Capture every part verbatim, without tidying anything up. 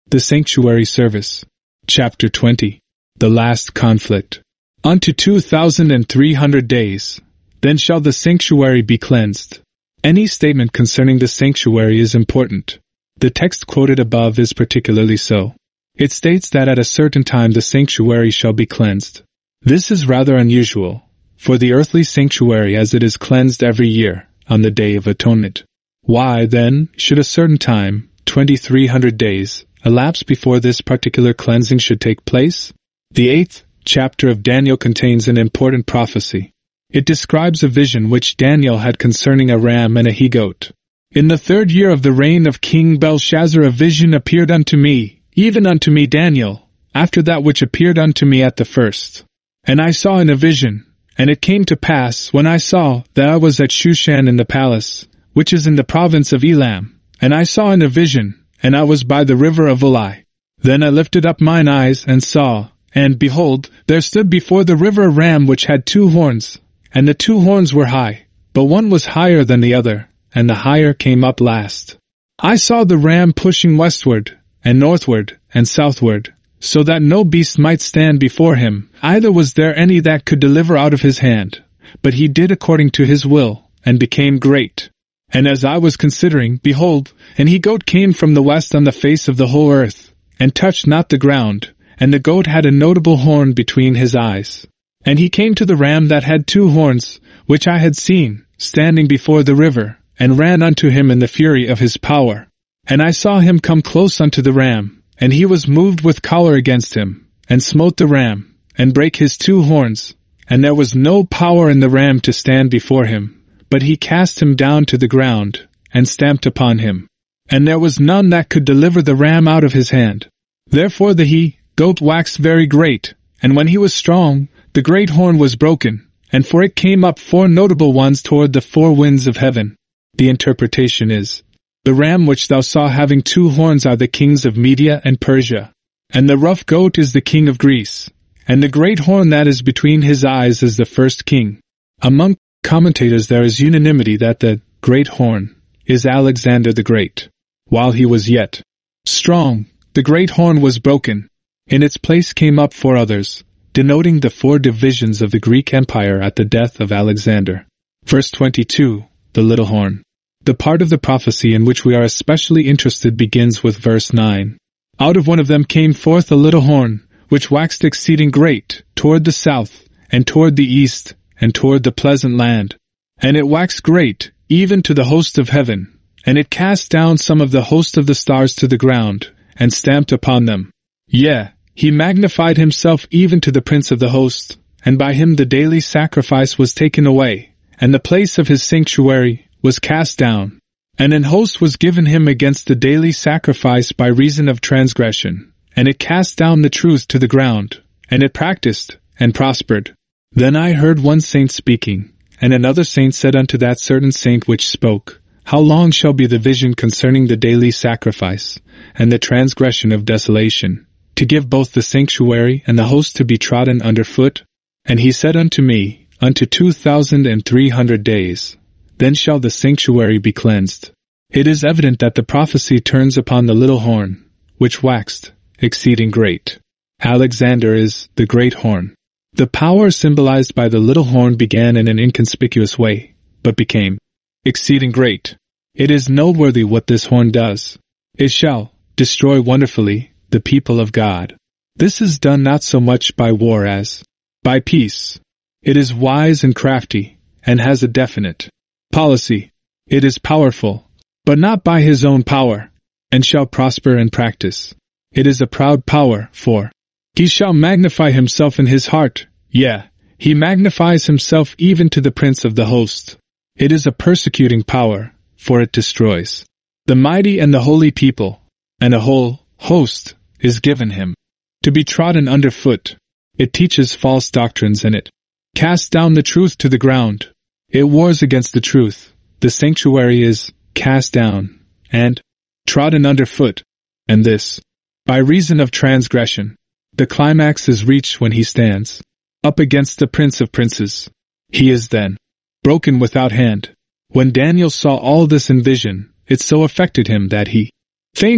The Sanctuary Service. Chapter twenty. The Last Conflict. Unto two thousand and three hundred days. Then shall the sanctuary be cleansed. Any statement concerning the sanctuary is important. The text quoted above is particularly so. It states that at a certain time the sanctuary shall be cleansed. This is rather unusual, for the earthly sanctuary as it is cleansed every year, on the Day of Atonement. Why, then, should a certain time, twenty-three hundred days, elapse before this particular cleansing should take place? The eighth chapter of Daniel contains an important prophecy. It describes a vision which Daniel had concerning a ram and a he-goat. In the third year of the reign of King Belshazzar a vision appeared unto me, even unto me Daniel, after that which appeared unto me at the first. And I saw in a vision, and it came to pass, when I saw, that I was at Shushan in the palace, which is in the province of Elam, and I saw in a vision, and I was by the river of Ulai. Then I lifted up mine eyes, and saw, and behold, there stood before the river a ram which had two horns, and the two horns were high, but one was higher than the other, and the higher came up last. I saw the ram pushing westward, and northward, and southward, so that no beast might stand before him, either was there any that could deliver out of his hand. But he did according to his will, and became great. And as I was considering, behold, an he-goat came from the west on the face of the whole earth, and touched not the ground, and the goat had a notable horn between his eyes. And he came to the ram that had two horns, which I had seen, standing before the river, and ran unto him in the fury of his power. And I saw him come close unto the ram, and he was moved with choler against him, and smote the ram, and brake his two horns, and there was no power in the ram to stand before him. But he cast him down to the ground, and stamped upon him. And there was none that could deliver the ram out of his hand. Therefore the he-goat waxed very great, and when he was strong, the great horn was broken, and for it came up four notable ones toward the four winds of heaven. The interpretation is, the ram which thou saw having two horns are the kings of Media and Persia, and the rough goat is the king of Greece, and the great horn that is between his eyes is the first king. Among commentators there is unanimity that the great horn is Alexander the Great. While he was yet strong, the great horn was broken. In its place came up four others, denoting the four divisions of the Greek Empire at the death of Alexander. Verse twenty-two, the little horn. The part of the prophecy in which we are especially interested begins with verse nine. Out of one of them came forth a little horn, which waxed exceeding great, toward the south, and toward the east, and toward the pleasant land. And it waxed great, even to the host of heaven, and it cast down some of the host of the stars to the ground, and stamped upon them. Yea, he magnified himself even to the prince of the host, and by him the daily sacrifice was taken away, and the place of his sanctuary was cast down. And an host was given him against the daily sacrifice by reason of transgression, and it cast down the truth to the ground, and it practiced, and prospered. Then I heard one saint speaking, and another saint said unto that certain saint which spoke, How long shall be the vision concerning the daily sacrifice, and the transgression of desolation, to give both the sanctuary and the host to be trodden under foot? And he said unto me, Unto two thousand and three hundred days. Then shall the sanctuary be cleansed. It is evident that the prophecy turns upon the little horn, which waxed exceeding great. Alexander is the great horn. The power symbolized by the little horn began in an inconspicuous way, but became exceeding great. It is noteworthy what this horn does. It shall destroy wonderfully the people of God. This is done not so much by war as by peace. It is wise and crafty, and has a definite policy. It is powerful, but not by his own power, and shall prosper in practice. It is a proud power, for he shall magnify himself in his heart, yea, he magnifies himself even to the prince of the host. It is a persecuting power, for it destroys the mighty and the holy people, and a whole host is given him to be trodden under foot. It teaches false doctrines, and it casts down the truth to the ground. It wars against the truth. The sanctuary is cast down, and trodden under foot, and this by reason of transgression. The climax is reached when he stands up against the Prince of Princes. He is then broken without hand. When Daniel saw all this in vision, it so affected him that he fainted,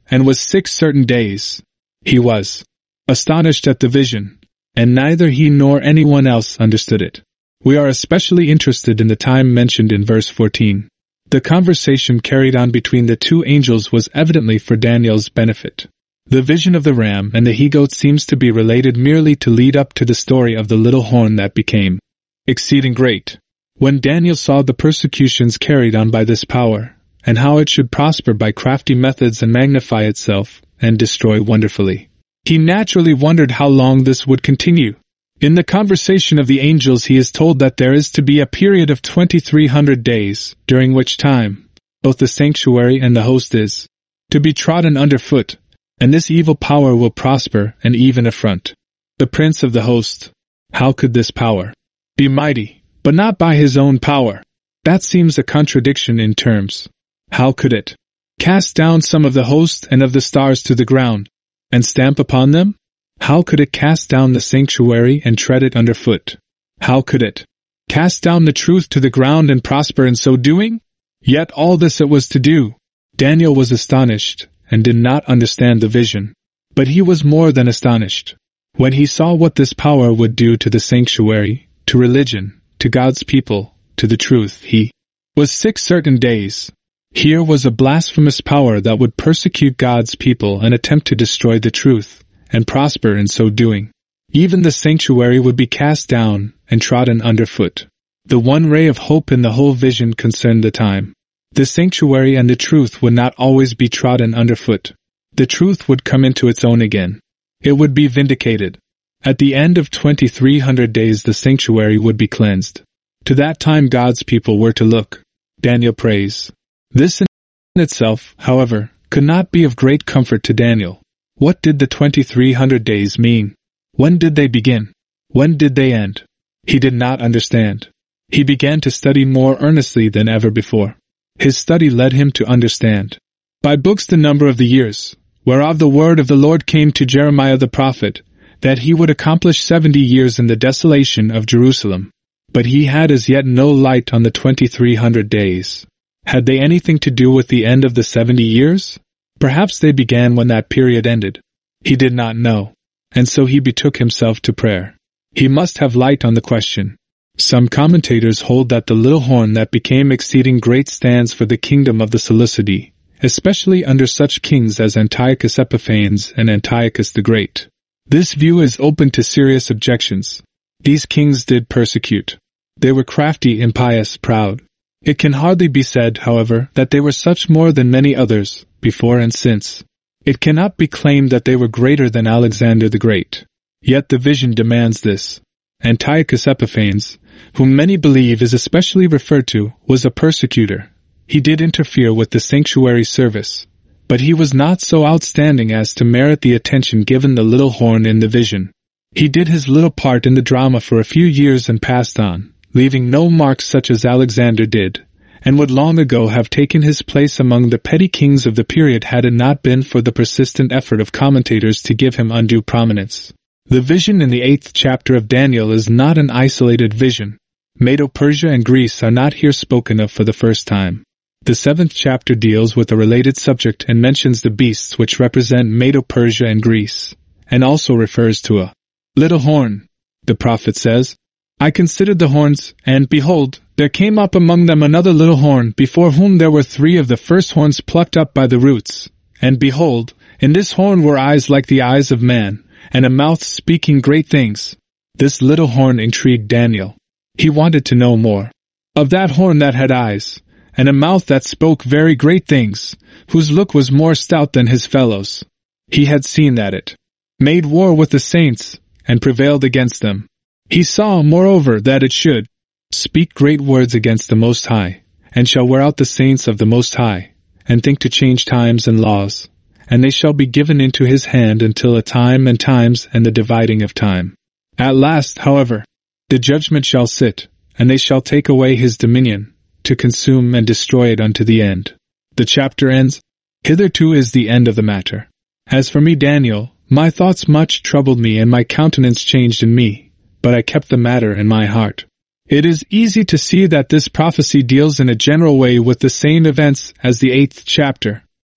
and was six certain days. He was astonished at the vision, and neither he nor anyone else understood it. We are especially interested in the time mentioned in verse fourteen. The conversation carried on between the two angels was evidently for Daniel's benefit. The vision of the ram and the he-goat seems to be related merely to lead up to the story of the little horn that became exceeding great. When Daniel saw the persecutions carried on by this power, and how it should prosper by crafty methods and magnify itself, and destroy wonderfully, he naturally wondered how long this would continue. In the conversation of the angels he is told that there is to be a period of twenty-three hundred days, during which time both the sanctuary and the host is to be trodden underfoot, and this evil power will prosper and even affront the prince of the host. How could this power be mighty, but not by his own power? That seems a contradiction in terms. How could it cast down some of the host and of the stars to the ground, and stamp upon them? How could it cast down the sanctuary and tread it underfoot? How could it cast down the truth to the ground and prosper in so doing? Yet all this it was to do. Daniel was astonished, and did not understand the vision. But he was more than astonished when he saw what this power would do to the sanctuary, to religion, to God's people, to the truth. He was six certain days. Here was a blasphemous power that would persecute God's people and attempt to destroy the truth, and prosper in so doing. Even the sanctuary would be cast down and trodden underfoot. The one ray of hope in the whole vision concerned the time. The sanctuary and the truth would not always be trodden underfoot. The truth would come into its own again. It would be vindicated. At the end of twenty-three hundred days the sanctuary would be cleansed. To that time God's people were to look. Daniel prays. This in itself, however, could not be of great comfort to Daniel. What did the twenty-three hundred days mean? When did they begin? When did they end? He did not understand. He began to study more earnestly than ever before. His study led him to understand by books the number of the years, whereof the word of the Lord came to Jeremiah the prophet, that he would accomplish seventy years in the desolation of Jerusalem. But he had as yet no light on the twenty-three hundred days. Had they anything to do with the end of the seventy years? Perhaps they began when that period ended. He did not know, and so he betook himself to prayer. He must have light on the question. Some commentators hold that the little horn that became exceeding great stands for the kingdom of the Seleucidae, especially under such kings as Antiochus Epiphanes and Antiochus the Great. This view is open to serious objections. These kings did persecute. They were crafty, impious, proud. It can hardly be said, however, that they were such more than many others, before and since. It cannot be claimed that they were greater than Alexander the Great. Yet the vision demands this. Antiochus Epiphanes, whom many believe is especially referred to, was a persecutor. He did interfere with the sanctuary service, but he was not so outstanding as to merit the attention given the little horn in the vision. He did his little part in the drama for a few years and passed on, leaving no marks such as Alexander did, and would long ago have taken his place among the petty kings of the period had it not been for the persistent effort of commentators to give him undue prominence. The vision in the eighth chapter of Daniel is not an isolated vision. Medo-Persia and Greece are not here spoken of for the first time. The seventh chapter deals with a related subject and mentions the beasts which represent Medo-Persia and Greece, and also refers to a little horn. The prophet says, I considered the horns, and behold, there came up among them another little horn, before whom there were three of the first horns plucked up by the roots. And behold, in this horn were eyes like the eyes of man, and a mouth speaking great things. This little horn intrigued Daniel. He wanted to know more of that horn that had eyes, and a mouth that spoke very great things, whose look was more stout than his fellows. He had seen that it made war with the saints, and prevailed against them. He saw, moreover, that it should speak great words against the Most High, and shall wear out the saints of the Most High, and think to change times and laws, and they shall be given into his hand until a time and times and the dividing of time. At last, however, the judgment shall sit, and they shall take away his dominion, to consume and destroy it unto the end. The chapter ends. Hitherto is the end of the matter. As for me, Daniel, my thoughts much troubled me and my countenance changed in me, but I kept the matter in my heart. It is easy to see that this prophecy deals in a general way with the same events as the eighth chapter.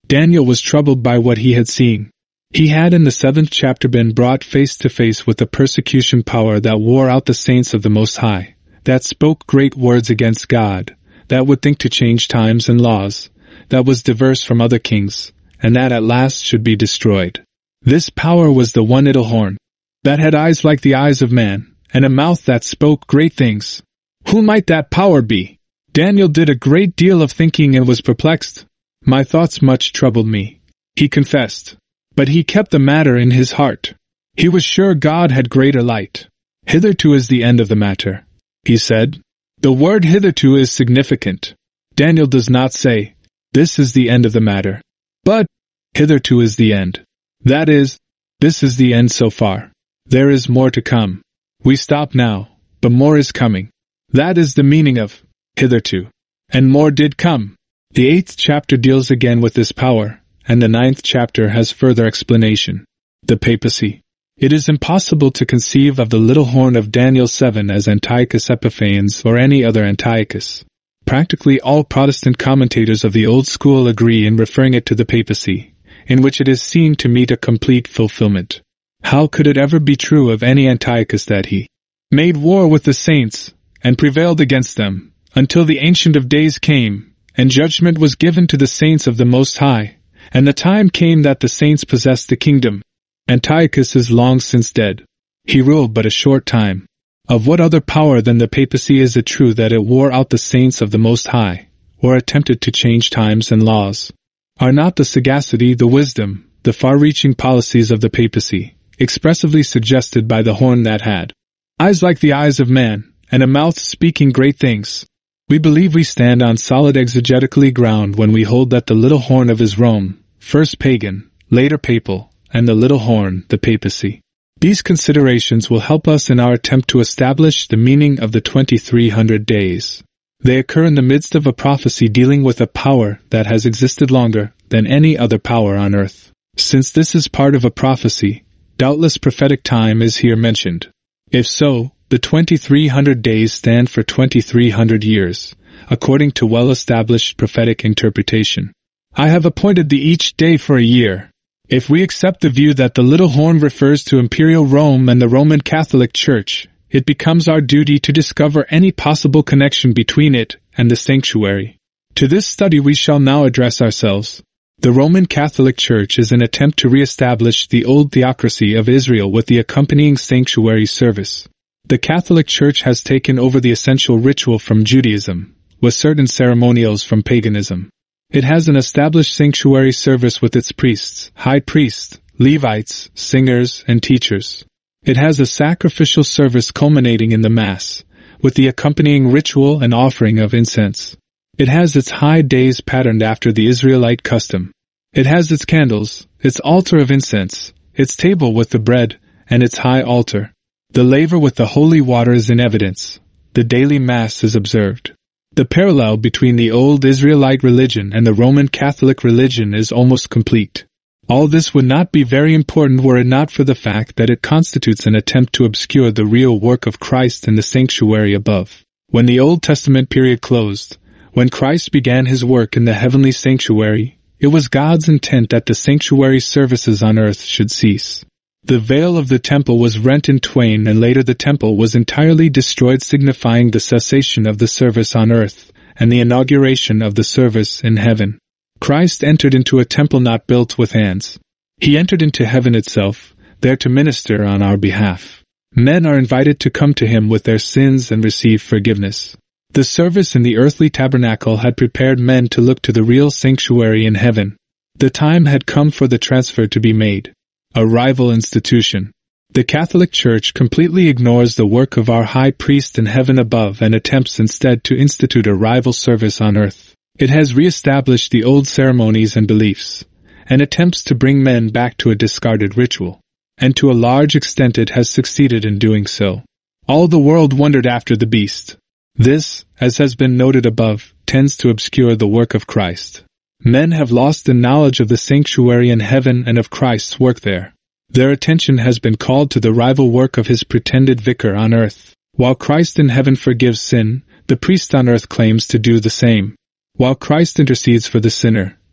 Daniel was troubled by what he had seen. He had in the seventh chapter been brought face to face with the persecution power that wore out the saints of the Most High, that spoke great words against God, that would think to change times and laws, that was diverse from other kings, and that at last should be destroyed. This power was the one little horn, that had eyes like the eyes of man, and a mouth that spoke great things. Who might that power be? Daniel did a great deal of thinking and was perplexed. My thoughts much troubled me, he confessed. But he kept the matter in his heart. He was sure God had greater light. Hitherto is the end of the matter, he said. The word hitherto is significant. Daniel does not say, this is the end of the matter, but hitherto is the end. That is, this is the end so far. There is more to come. We stop now, but more is coming. That is the meaning of hitherto. And more did come. The eighth chapter deals again with this power, and the ninth chapter has further explanation. The papacy. It is impossible to conceive of the little horn of Daniel seven as Antiochus Epiphanes or any other Antiochus. Practically all Protestant commentators of the old school agree in referring it to the papacy, in which it is seen to meet a complete fulfillment. How could it ever be true of any Antiochus that he made war with the saints, and prevailed against them, until the Ancient of Days came, and judgment was given to the saints of the Most High, and the time came that the saints possessed the kingdom? Antiochus is long since dead. He ruled but a short time. Of what other power than the papacy is it true that it wore out the saints of the Most High, or attempted to change times and laws? Are not the sagacity, the wisdom, the far-reaching policies of the papacy, expressively suggested by the horn that had eyes like the eyes of man, and a mouth speaking great things? We believe we stand on solid exegetically ground when we hold that the little horn of is Rome, first pagan, later papal, and the little horn, the papacy. These considerations will help us in our attempt to establish the meaning of the twenty-three hundred days. They occur in the midst of a prophecy dealing with a power that has existed longer than any other power on earth. Since this is part of a prophecy, doubtless prophetic time is here mentioned. If so, the twenty-three hundred days stand for twenty-three hundred years, according to well-established prophetic interpretation. I have appointed thee each day for a year. If we accept the view that the little horn refers to Imperial Rome and the Roman Catholic Church, it becomes our duty to discover any possible connection between it and the sanctuary. To this study we shall now address ourselves. The Roman Catholic Church is an attempt to re-establish the old theocracy of Israel with the accompanying sanctuary service. The Catholic Church has taken over the essential ritual from Judaism, with certain ceremonials from paganism. It has an established sanctuary service with its priests, high priests, Levites, singers, and teachers. It has a sacrificial service culminating in the Mass, with the accompanying ritual and offering of incense. It has its high days patterned after the Israelite custom. It has its candles, its altar of incense, its table with the bread, and its high altar. The laver with the holy water is in evidence. The daily Mass is observed. The parallel between the old Israelite religion and the Roman Catholic religion is almost complete. All this would not be very important were it not for the fact that it constitutes an attempt to obscure the real work of Christ in the sanctuary above. When the Old Testament period closed, when Christ began his work in the heavenly sanctuary, it was God's intent that the sanctuary services on earth should cease. The veil of the temple was rent in twain, and later the temple was entirely destroyed, signifying the cessation of the service on earth and the inauguration of the service in heaven. Christ entered into a temple not built with hands. He entered into heaven itself, there to minister on our behalf. Men are invited to come to him with their sins and receive forgiveness. The service in the earthly tabernacle had prepared men to look to the real sanctuary in heaven. The time had come for the transfer to be made. A rival institution. The Catholic Church completely ignores the work of our high priest in heaven above and attempts instead to institute a rival service on earth. It has re-established the old ceremonies and beliefs, and attempts to bring men back to a discarded ritual. And to a large extent it has succeeded in doing so. All the world wondered after the beast. This, as has been noted above, tends to obscure the work of Christ. Men have lost the knowledge of the sanctuary in heaven and of Christ's work there. Their attention has been called to the rival work of his pretended vicar on earth. While Christ in heaven forgives sin, the priest on earth claims to do the same. While Christ intercedes for the sinner,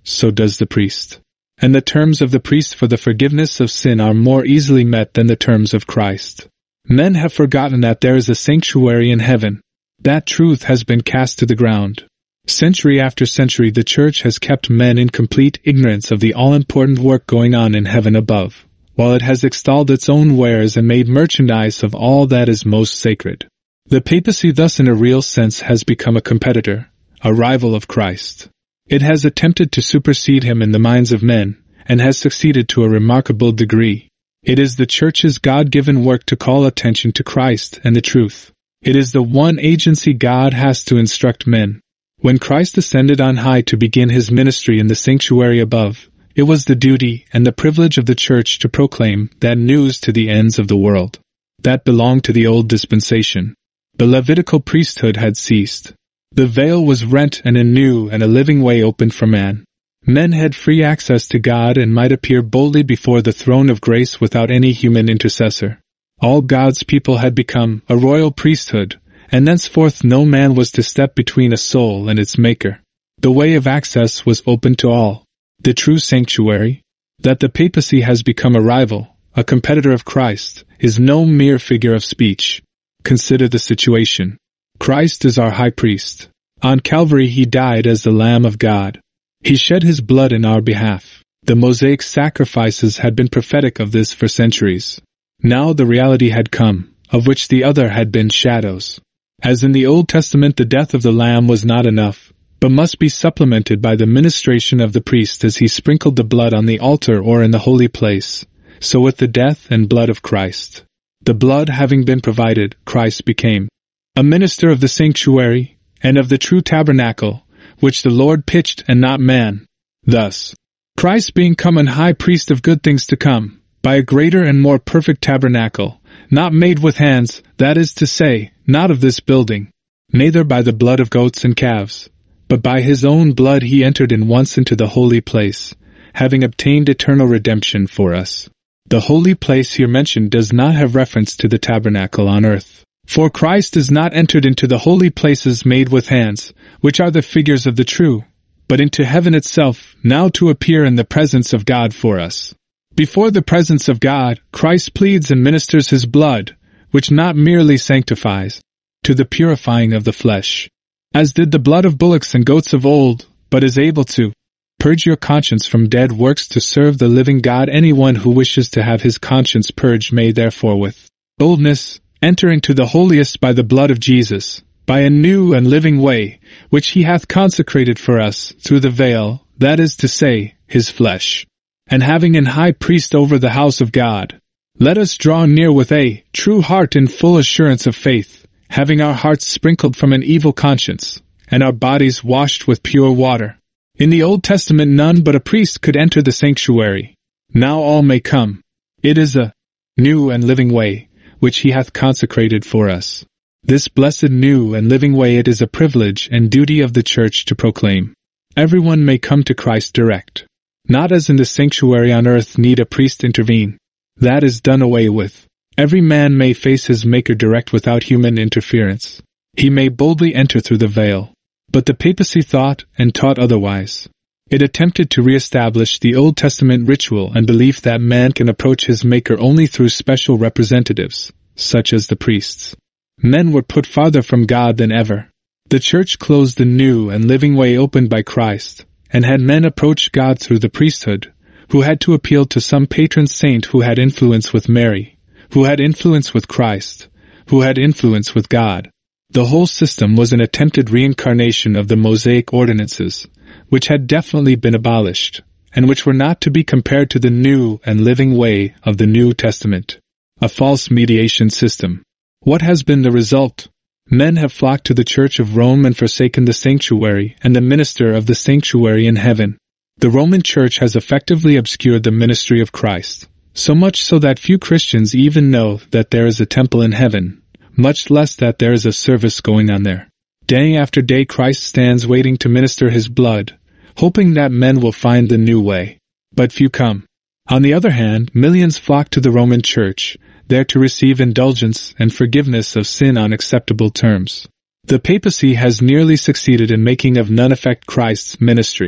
so does the priest. And the terms of the priest for the forgiveness of sin are more easily met than the terms of Christ. Men have forgotten that there is a sanctuary in heaven. That truth has been cast to the ground. Century after century the Church has kept men in complete ignorance of the all-important work going on in heaven above, while it has extolled its own wares and made merchandise of all that is most sacred. The papacy thus in a real sense has become a competitor, a rival of Christ. It has attempted to supersede him in the minds of men, and has succeeded to a remarkable degree. It is the Church's God-given work to call attention to Christ and the truth. It is the one agency God has to instruct men. When Christ ascended on high to begin his ministry in the sanctuary above, it was the duty and the privilege of the Church to proclaim that news to the ends of the world. That belonged to the old dispensation. The Levitical priesthood had ceased. The veil was rent and a new and a living way opened for man. Men had free access to God and might appear boldly before the throne of grace without any human intercessor. All God's people had become a royal priesthood, and thenceforth no man was to step between a soul and its Maker. The way of access was open to all. The true sanctuary, that the papacy has become a rival, a competitor of Christ, is no mere figure of speech. Consider the situation. Christ is our high priest. On Calvary he died as the Lamb of God. He shed his blood in our behalf. The Mosaic sacrifices had been prophetic of this for centuries. Now the reality had come, of which the other had been shadows. As in the Old Testament the death of the Lamb was not enough, but must be supplemented by the ministration of the priest as he sprinkled the blood on the altar or in the holy place, so with the death and blood of Christ. The blood having been provided, Christ became a minister of the sanctuary, and of the true tabernacle, which the Lord pitched and not man. Thus, Christ being come an high priest of good things to come, by a greater and more perfect tabernacle, not made with hands, that is to say, not of this building, neither by the blood of goats and calves, but by his own blood he entered in once into the holy place, having obtained eternal redemption for us. The holy place here mentioned does not have reference to the tabernacle on earth. For Christ is not entered into the holy places made with hands, which are the figures of the true, but into heaven itself, now to appear in the presence of God for us. Before the presence of God, Christ pleads and ministers his blood, which not merely sanctifies, to the purifying of the flesh, as did the blood of bullocks and goats of old, but is able to purge your conscience from dead works to serve the living God. Anyone who wishes to have his conscience purged may therefore with boldness enter into the holiest by the blood of Jesus, by a new and living way, which he hath consecrated for us through the veil, that is to say, his flesh. And having an high priest over the house of God, let us draw near with a true heart in full assurance of faith, having our hearts sprinkled from an evil conscience, and our bodies washed with pure water. In the Old Testament none but a priest could enter the sanctuary. Now all may come. It is a new and living way, which he hath consecrated for us. This blessed new and living way it is a privilege and duty of the Church to proclaim. Everyone may come to Christ direct. Not as in the sanctuary on earth need a priest intervene. That is done away with. Every man may face his Maker direct without human interference. He may boldly enter through the veil. But the papacy thought and taught otherwise. It attempted to re-establish the Old Testament ritual and belief that man can approach his Maker only through special representatives, such as the priests. Men were put farther from God than ever. The Church closed the new and living way opened by Christ, and had men approach God through the priesthood, who had to appeal to some patron saint who had influence with Mary, who had influence with Christ, who had influence with God. The whole system was an attempted reincarnation of the Mosaic ordinances, which had definitely been abolished, and which were not to be compared to the new and living way of the New Testament. A false mediation system. What has been the result? Men have flocked to the Church of Rome and forsaken the sanctuary and the minister of the sanctuary in heaven. The Roman Church has effectively obscured the ministry of Christ, so much so that few Christians even know that there is a temple in heaven, much less that there is a service going on there. Day after day Christ stands waiting to minister his blood, hoping that men will find the new way. But few come. On the other hand, millions flock to the Roman Church, there to receive indulgence and forgiveness of sin on acceptable terms. The papacy has nearly succeeded in making of none effect Christ's ministry.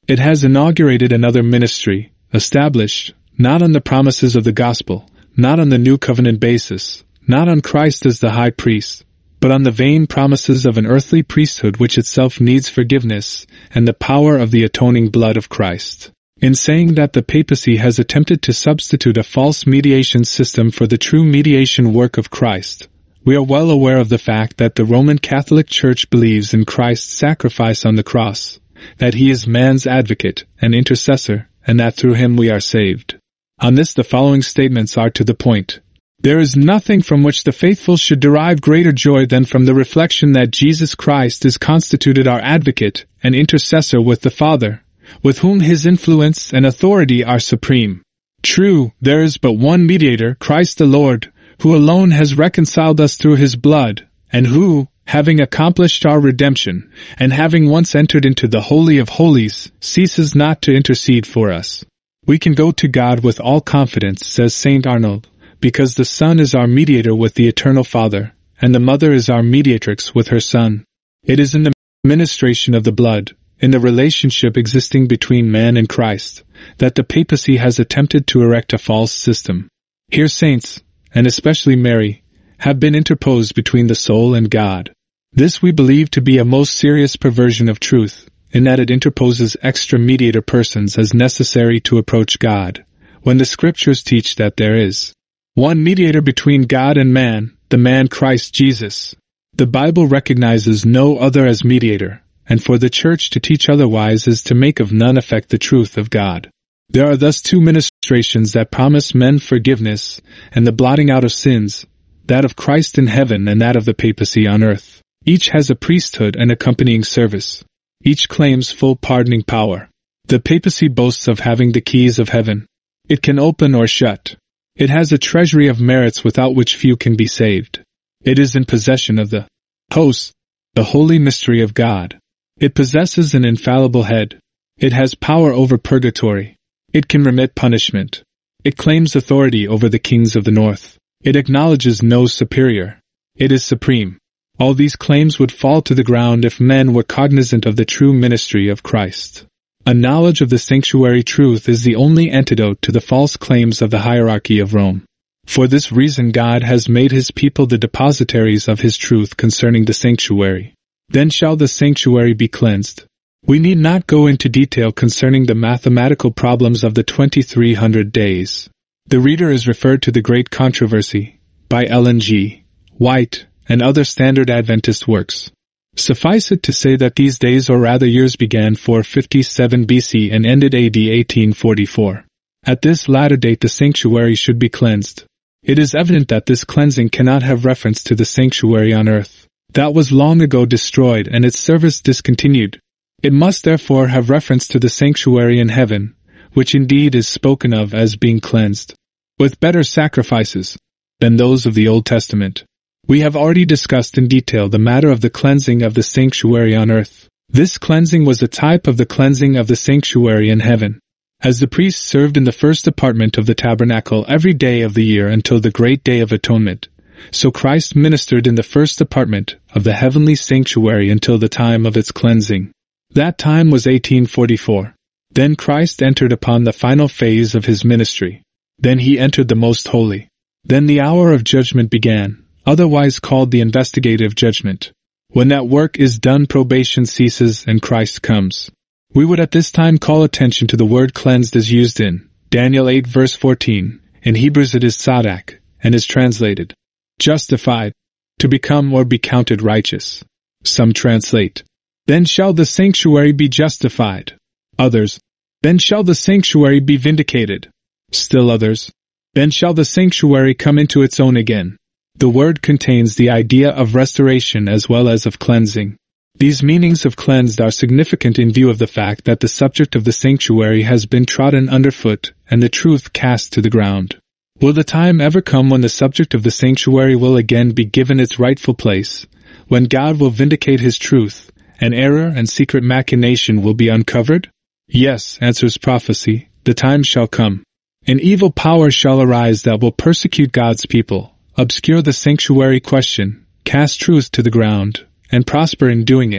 It has inaugurated another ministry, established, not on the promises of the gospel, not on the new covenant basis, not on Christ as the high priest, but on the vain promises of an earthly priesthood which itself needs forgiveness and the power of the atoning blood of Christ. In saying that the papacy has attempted to substitute a false mediation system for the true mediation work of Christ, we are well aware of the fact that the Roman Catholic Church believes in Christ's sacrifice on the cross, that he is man's advocate and intercessor, and that through him we are saved. On this the following statements are to the point. There is nothing from which the faithful should derive greater joy than from the reflection that Jesus Christ is constituted our advocate and intercessor with the Father, with whom his influence and authority are supreme. True, there is but one mediator, Christ the Lord, who alone has reconciled us through his blood, and who, having accomplished our redemption, and having once entered into the Holy of Holies, ceases not to intercede for us. We can go to God with all confidence, says Saint Arnold, because the Son is our mediator with the Eternal Father, and the Mother is our mediatrix with her Son. It is in the ministration of the blood, in the relationship existing between man and Christ, that the papacy has attempted to erect a false system. Here saints, and especially Mary, have been interposed between the soul and God. This we believe to be a most serious perversion of truth, in that it interposes extra mediator persons as necessary to approach God, when the Scriptures teach that there is one mediator between God and man, the man Christ Jesus. The Bible recognizes no other as mediator, and for the Church to teach otherwise is to make of none effect the truth of God. There are thus two ministrations that promise men forgiveness and the blotting out of sins, that of Christ in heaven and that of the papacy on earth. Each has a priesthood and accompanying service. Each claims full pardoning power. The papacy boasts of having the keys of heaven. It can open or shut. It has a treasury of merits without which few can be saved. It is in possession of the host, the holy mystery of God. It possesses an infallible head. It has power over purgatory. It can remit punishment. It claims authority over the kings of the north. It acknowledges no superior. It is supreme. All these claims would fall to the ground if men were cognizant of the true ministry of Christ. A knowledge of the sanctuary truth is the only antidote to the false claims of the hierarchy of Rome. For this reason God has made his people the depositaries of his truth concerning the sanctuary. Then shall the sanctuary be cleansed. We need not go into detail concerning the mathematical problems of the twenty-three hundred days. The reader is referred to the Great Controversy, by Ellen G. White, and other standard Adventist works. Suffice it to say that these days or rather years began four fifty-seven B C and ended A D eighteen forty-four. At this latter date the sanctuary should be cleansed. It is evident that this cleansing cannot have reference to the sanctuary on earth. That was long ago destroyed and its service discontinued. It must therefore have reference to the sanctuary in heaven, which indeed is spoken of as being cleansed, with better sacrifices than those of the Old Testament. We have already discussed in detail the matter of the cleansing of the sanctuary on earth. This cleansing was a type of the cleansing of the sanctuary in heaven. As the priests served in the first apartment of the tabernacle every day of the year until the great day of atonement, so Christ ministered in the first apartment of the heavenly sanctuary until the time of its cleansing. That time was eighteen forty-four. Then Christ entered upon the final phase of his ministry. Then he entered the most holy. Then the hour of judgment began, otherwise called the investigative judgment. When that work is done, probation ceases and Christ comes. We would at this time call attention to the word cleansed as used in Daniel eight verse fourteen. In Hebrews it is sadak, and is translated justified, to become or be counted righteous. Some translate, then shall the sanctuary be justified. Others, then shall the sanctuary be vindicated. Still others, then shall the sanctuary come into its own again. The word contains the idea of restoration as well as of cleansing. These meanings of cleansed are significant in view of the fact that the subject of the sanctuary has been trodden underfoot and the truth cast to the ground. Will the time ever come when the subject of the sanctuary will again be given its rightful place, when God will vindicate his truth, and error and secret machination will be uncovered? Yes, answers prophecy, the time shall come. An evil power shall arise that will persecute God's people, obscure the sanctuary question, cast truth to the ground, and prosper in doing it,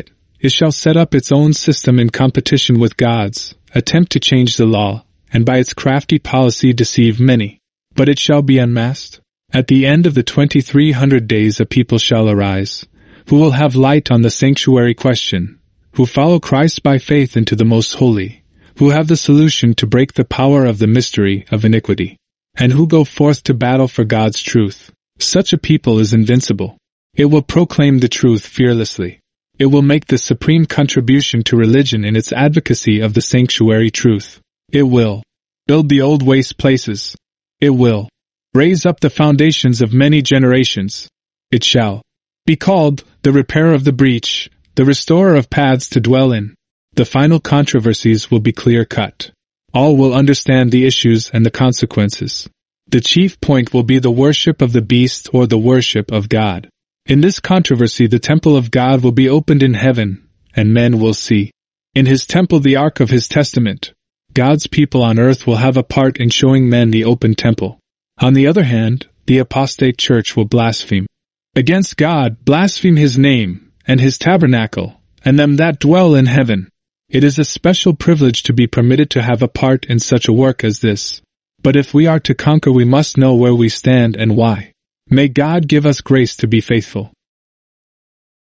It shall set up its own system in competition with God's, attempt to change the law, and by its crafty policy deceive many. But it shall be unmasked. At the end of the twenty-three hundred days a people shall arise, who will have light on the sanctuary question, who follow Christ by faith into the most holy, who have the solution to break the power of the mystery of iniquity, and who go forth to battle for God's truth. Such a people is invincible. It will proclaim the truth fearlessly. It will make the supreme contribution to religion in its advocacy of the sanctuary truth. It will build the old waste places. It will raise up the foundations of many generations. It shall be called the repairer of the breach, the restorer of paths to dwell in. The final controversies will be clear-cut. All will understand the issues and the consequences. The chief point will be the worship of the beast or the worship of God. In this controversy the temple of God will be opened in heaven, and men will see in his temple the ark of his testament. God's people on earth will have a part in showing men the open temple. On the other hand, the apostate church will blaspheme against God, blaspheme his name, and his tabernacle, and them that dwell in heaven. It is a special privilege to be permitted to have a part in such a work as this. But if we are to conquer we must know where we stand and why. May God give us grace to be faithful.